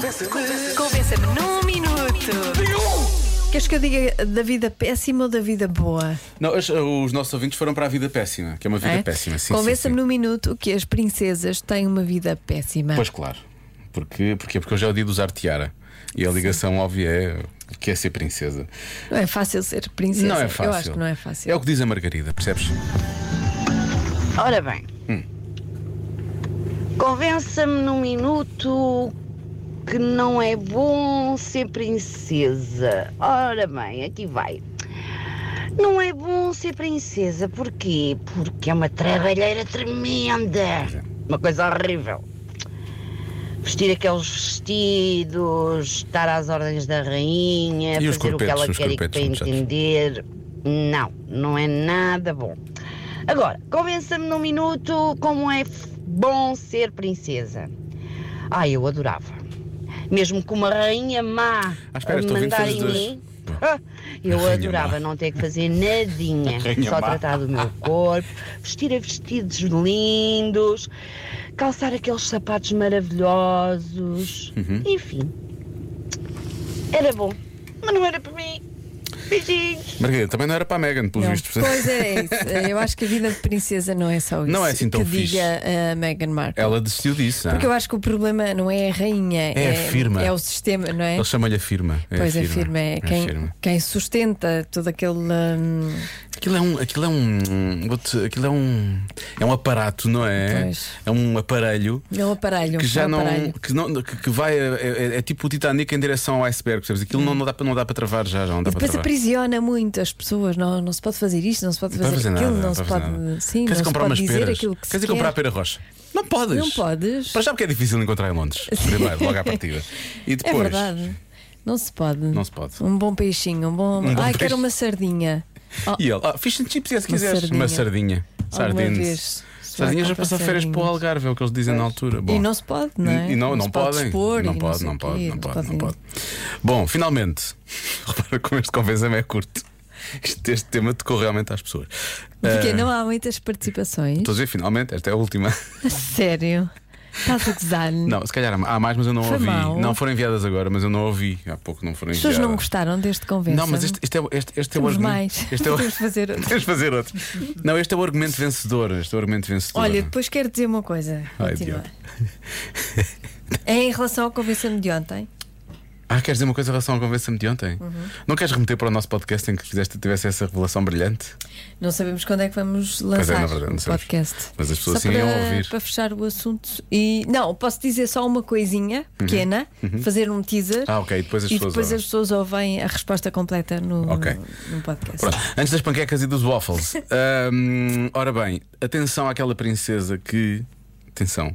Convença-me num minuto. Queres que eu diga da vida péssima ou da vida boa? Não, os nossos ouvintes foram para a vida péssima, que é uma vida péssima. Sim, Convença-me sim. num minuto que as princesas têm uma vida péssima. Pois claro. Porque hoje é o dia de usar tiara. E a ligação óbvia é o que é ser princesa. Não é fácil ser princesa. Não é fácil. Eu acho que não é fácil. É o que diz a Margarida, percebes? Ora bem, convença-me num minuto que não é bom ser princesa. Ora bem, aqui vai. Não é bom ser princesa, porquê? Porque é uma trabalheira tremenda. Uma coisa horrível. Vestir aqueles vestidos, estar às ordens da rainha, E os fazer o que ela corpetes, quer para não sabes? entender. Não é nada bom. Agora, convença-me num minuto como é bom ser princesa. Eu adorava. Mesmo com uma rainha má espera, a estou a ouvir mandar fazer em dois. mim, eu Rainha adorava má. não ter que fazer nadinha, Rainha só má. tratar do meu corpo, vestir a vestidos lindos, calçar aqueles sapatos maravilhosos, enfim. Era bom, mas não era para mim. Beijinhos. Margarida, também não era para a Meghan, pelos Não. vistos. Pois é isso. Eu acho que a vida de princesa não é só isso. Não é assim tão que fixe. diga a Meghan Markle. Ela desistiu disso. Porque eu acho que o problema não é a rainha, É a firma. é o sistema, não é? Ele chama-lhe a firma. Pois a firma é a quem, firma. quem sustenta todo aquele. É um aparato, não é? Pois. É um aparelho É um aparelho. que já um não. aparelho. Que vai. É tipo o Titanic em direção ao iceberg, percebes? Aquilo não dá para travar já não dá E para depois travar. aprisiona muito as pessoas. Não se pode fazer isto, não se pode Não vai fazer fazer aquilo, nada, não se vai pode. fazer nada. Sim, Queres não ir se comprar pode umas dizer peras? aquilo que Queres se ir comprar a quer. pera roxa? Não podes. Não podes. Para já porque é difícil encontrar em Londres. Primeiro, logo à partida. E É depois. verdade. Não se pode. Não se pode. Um bom peixinho, um bom. Um bom Quero peixe. uma sardinha. Oh, E ele, fish and chips, se Uma quiseres. sardinha. Uma sardinha. alguma Sardines. vez. se vai Sardinhas já comprar passam férias para o sardinhas. Algarve, é o que eles dizem na altura. Bom. E não se pode, não é? E não se pode podem. expor Não e pode, sei não o pode, quê, não pode. Bom, finalmente. Repara como este convença-me é curto. Este tema tocou realmente às pessoas. Porque não há muitas participações. Estou a dizer finalmente, esta é a última. A sério? Estás a gozar? Não, se calhar há mais, mas eu não Foi ouvi. mau. Não foram enviadas agora, mas eu não ouvi. Há pouco não foram As enviadas. pessoas não gostaram deste convença. Não, mas este é o Temos argumento. mais. Este é o... Temos de fazer outro. Temos de fazer outro. Não, este é o argumento vencedor. Olha, depois quero dizer uma coisa. Ai, Continua. É em relação ao convença-me de ontem. Queres dizer uma coisa em relação ao convença-me de ontem? Não queres remeter para o nosso podcast em que tivesse essa revelação brilhante? Não sabemos quando é que vamos Pois lançar na verdade, não o sabemos. podcast. Mas as pessoas Só sim iam para, ouvir. para fechar o assunto. E não, posso dizer só uma coisinha pequena, fazer um teaser. Ok, depois as e pessoas depois ouvem. as pessoas ouvem a resposta completa no, Ok. no podcast. Pronto, antes das panquecas e dos waffles. Ora bem, atenção àquela princesa que. Atenção.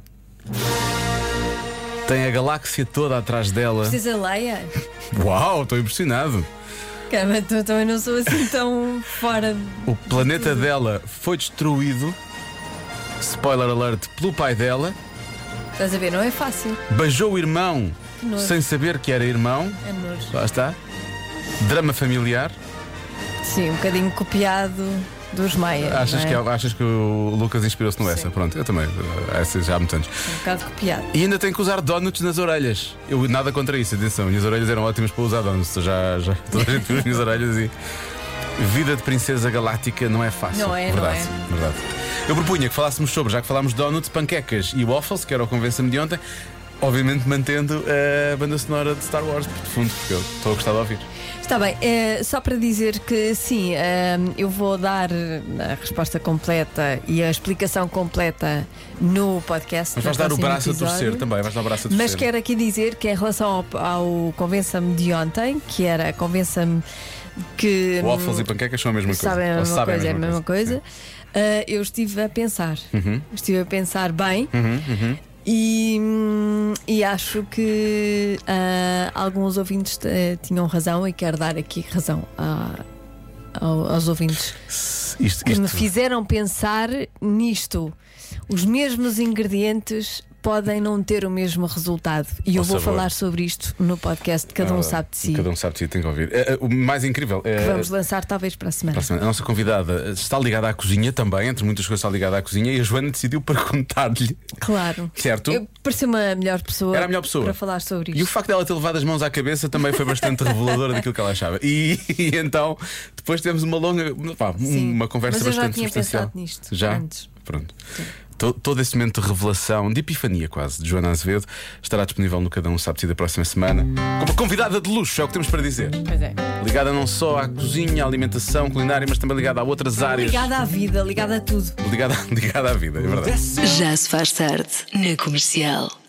Tem a galáxia toda atrás dela. Precisa Leia? Uau, estou impressionado. Caramba, eu também não sou assim tão fora. O planeta dela foi destruído. Spoiler alert, pelo pai dela. Estás a ver? Não é fácil. Beijou o irmão Que nojo. sem saber que era irmão. É nojo. Lá está. Drama familiar. Sim, um bocadinho copiado dos Maia. Achas que o Lucas inspirou-se no essa? Pronto, eu também. Essa já há muitos anos. Um bocado copiado. E ainda tem que usar donuts nas orelhas. Eu nada contra isso, atenção. Minhas orelhas eram ótimas para usar donuts. Já toda a gente viu as minhas orelhas e. Vida de princesa galáctica não é fácil. Não é, verdade, não é. verdade. Eu propunha que falássemos sobre, já que falámos de donuts, panquecas e waffles, que era o convença-me de ontem, obviamente mantendo a banda sonora de Star Wars por fundo, porque eu estou a gostar de ouvir. Está bem, só para dizer que sim, eu vou dar a resposta completa e a explicação completa no podcast. Mas vais no dar o próximo braço a episódio. torcer também, vais dar o braço a torcer. Mas quero aqui dizer que em relação ao Convença-me de ontem, que era Convença-me que. Waffles e panquecas são a mesma coisa. Sabem a Ou mesma sabem coisa, é a mesma coisa. Eu estive a pensar. Estive a pensar bem. E acho que alguns ouvintes tinham razão e quero dar aqui razão aos ouvintes que me fizeram pensar nisto. Os mesmos ingredientes podem não ter o mesmo resultado. E eu vou falar sobre isto no podcast Cada Um Sabe de Si. Cada um sabe de si, tem que ouvir. O mais incrível é. Que vamos lançar talvez para a semana. A nossa convidada está ligada à cozinha também, entre muitas coisas está ligada à cozinha, e a Joana decidiu perguntar-lhe. Clau. Certo? Pareceu-me a melhor pessoa. Era a melhor pessoa para falar sobre isto. E o facto dela ter levado as mãos à cabeça também foi bastante reveladora daquilo que ela achava. E então, depois tivemos uma longa, uma conversa mas eu bastante já tinha substancial. pensado nisto Já? antes. Pronto. Todo esse momento de revelação, de epifania quase, de Joana Azevedo, estará disponível no Cada Um Sabe de Si da próxima semana. Como convidada de luxo, é o que temos para dizer. Pois é. Ligada não só à cozinha, à alimentação, culinária, mas também ligada a outras áreas. Ligada à vida, ligada a tudo. Ligada à vida, é verdade. Já se faz tarde na Comercial.